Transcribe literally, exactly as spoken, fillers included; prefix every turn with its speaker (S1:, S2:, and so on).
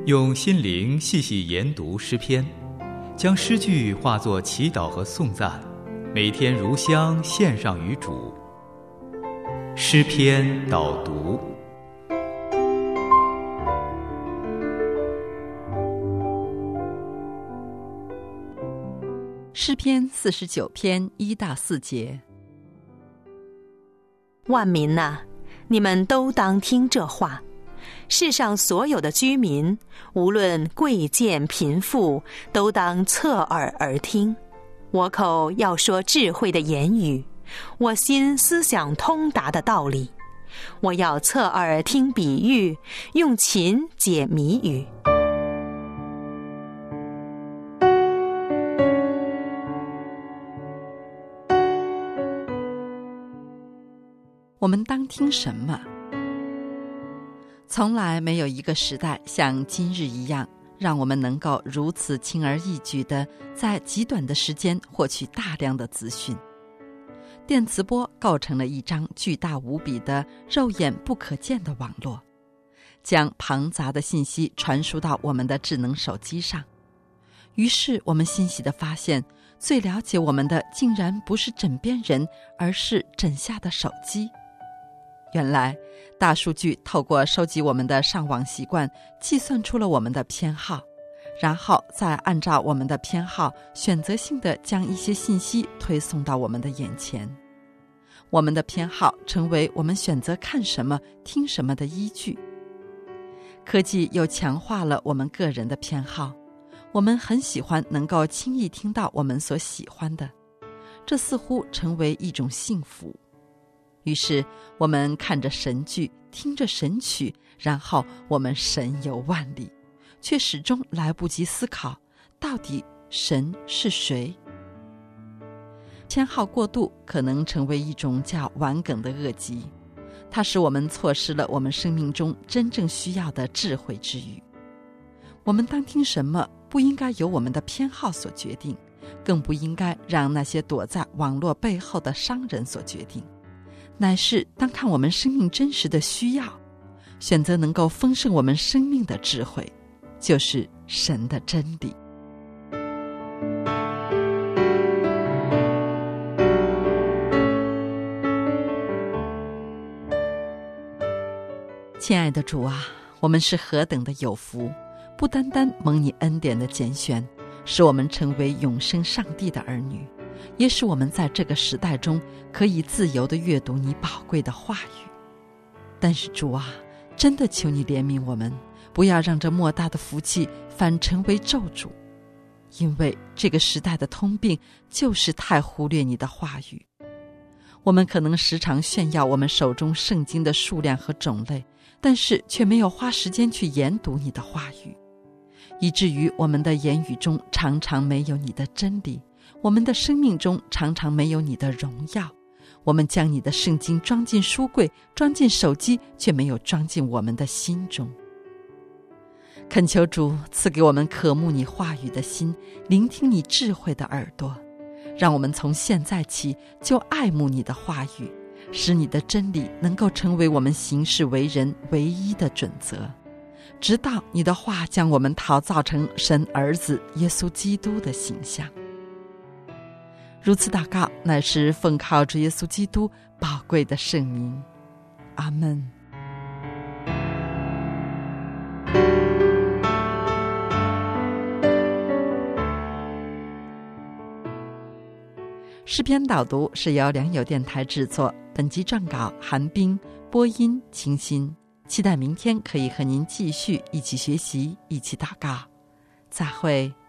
S1: 用心灵细细研读诗篇，将诗句化作祈祷和颂赞，每天如香献上于主。诗篇导读。
S2: 诗篇四十九篇一到四节。
S3: 万民哪，你们都当听这话。世上所有的居民，无论贵贱贫富，都当侧耳而听。我口要说智慧的言语，我心思想通达的道理。我要侧耳听比喻，用琴解谜语。
S2: 我们当听什么？从来没有一个时代像今日一样，让我们能够如此轻而易举地在极短的时间获取大量的资讯。电磁波构成了一张巨大无比的、肉眼不可见的网络，将庞杂的信息传输到我们的智能手机上。于是我们欣喜地发现，最了解我们的竟然不是枕边人，而是枕下的手机。原来大数据透过收集我们的上网习惯，计算出了我们的偏好，然后再按照我们的偏好选择性地将一些信息推送到我们的眼前。我们的偏好成为我们选择看什么听什么的依据。科技又强化了我们个人的偏好，我们很喜欢能够轻易听到我们所喜欢的，这似乎成为一种幸福。于是我们看着神剧，听着神曲，然后我们神游万里，却始终来不及思考到底神是谁。偏好过度可能成为一种叫顽梗的恶疾，它使我们错失了我们生命中真正需要的智慧之语。我们当听什么，不应该由我们的偏好所决定，更不应该让那些躲在网络背后的商人所决定，乃是当看我们生命真实的需要，选择能够丰盛我们生命的智慧，就是神的真理。亲爱的主啊，我们是何等的有福，不单单蒙你恩典的拣选，使我们成为永生上帝的儿女，也使我们在这个时代中可以自由地阅读你宝贵的话语。但是主啊，真的求你怜悯我们，不要让这莫大的福气反成为咒诅，因为这个时代的通病就是太忽略你的话语。我们可能时常炫耀我们手中圣经的数量和种类，但是却没有花时间去研读你的话语，以至于我们的言语中常常没有你的真理，我们的生命中常常没有你的荣耀。我们将你的圣经装进书柜，装进手机，却没有装进我们的心中。恳求主赐给我们渴慕你话语的心，聆听你智慧的耳朵，让我们从现在起就爱慕你的话语，使你的真理能够成为我们行事为人唯一的准则，直到你的话将我们陶造成神儿子耶稣基督的形象。如此祷告，乃是奉靠主耶稣基督宝贵的圣名。阿们。诗篇导读是由良友电台制作，本集撰稿韩冰，播音清新。期待明天可以和您继续一起学习，一起祷告。再会。